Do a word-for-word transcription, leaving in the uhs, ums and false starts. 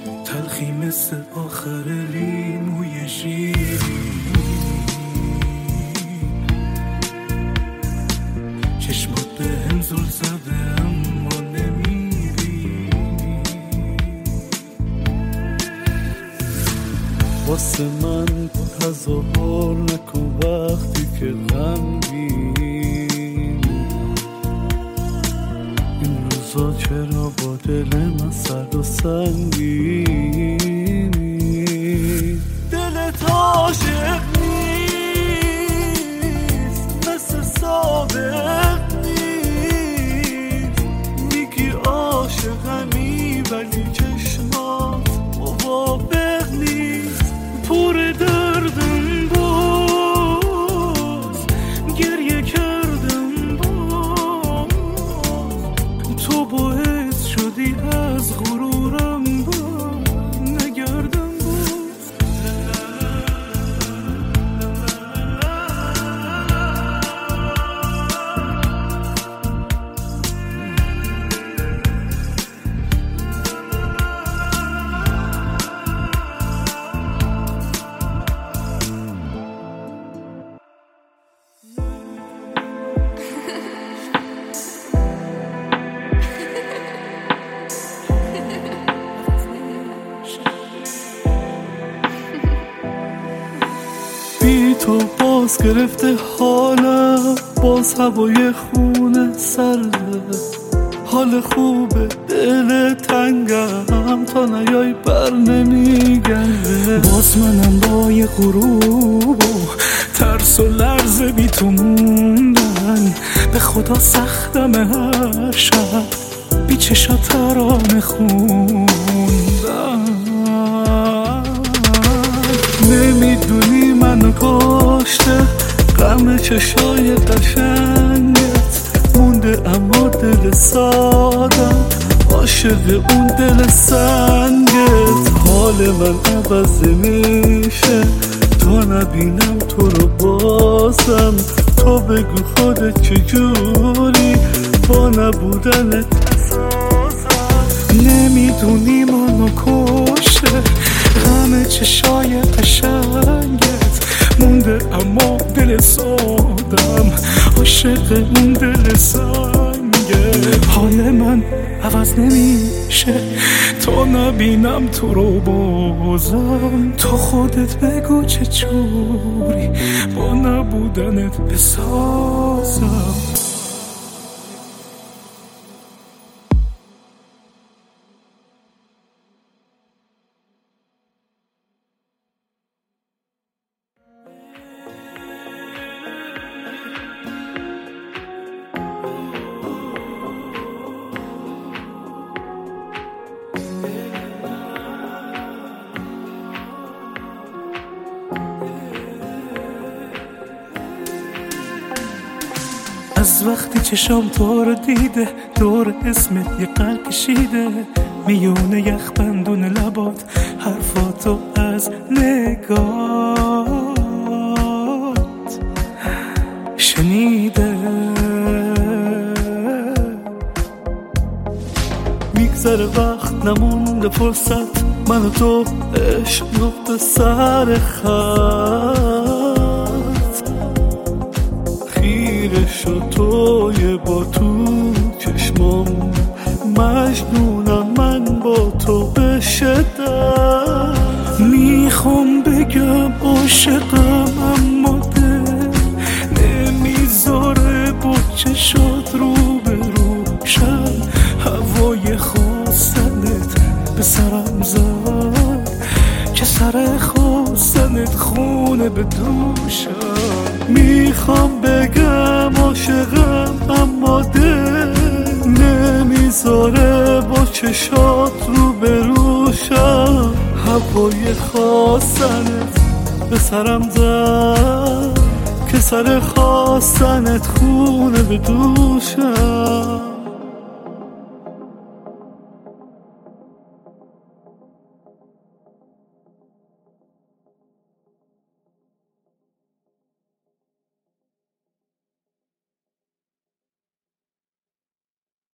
تلخی مثل آخر لیموی شیرین، چشمات به هم زل زده اما نمیبینی. واسه من تظاهر نکن وقتی که غمگینی. این روزا چرا با دل من سرد و سنگینی؟ دلت عاشق نیست مثل سابق نیست. میگی عاشقمی ولی چشمات موافق نیست. پر دردم باز گریه کردم باز، تو باعث شدی از غرورم باز نگردم باز. بی تو باز گرفته حالم، باز هوای خونه سرده. حال خوبه دل تنگم، تا نیای بر نمیگرده. باز منم با یه غروب و ترس و لرزه بی تو موندن. به خدا سختم هر شب بی چشا ترانه خوندن. نمیدونی منو کشته غم چشای قشنگت مونده، اما دل سادم عاشق اون دل سنگت. حال من عوض میشه تا نبینم تو رو بازم. تو بگو خودت چجوری با نبودنت بسازم. نمیدونی منو کشته غم چشای قشنگت مونده، اما دل سادم عاشق اون دل سنگت. حال من عوض نمیشه تا نبینم تو رو بازم. تو خودت بگو چجوری با نبودنت بسازم. از وقتی چشام تو رو دیده دور اسمت یه قلب کشیده. میونه یخ بندون لبات حرفاتو از نگات شنیده. میگذره وقت نمونده فرصت، من و تو عشق نقطه سر خط. خیره شد توی با تو چشمام، مجنونم من با تو به شدت. میخوام بگم عاشقم اما دل نمیذاره با چشات رو به روشن. هوای خواستنت به سرم زد که سر خواستنت خونه به دوشم. میخوام بگم عاشقم اما دل نمیذاره با چشات رو به روشم. هوای خواستنت به سرم زد که سر خواستنت خونه به دوشم.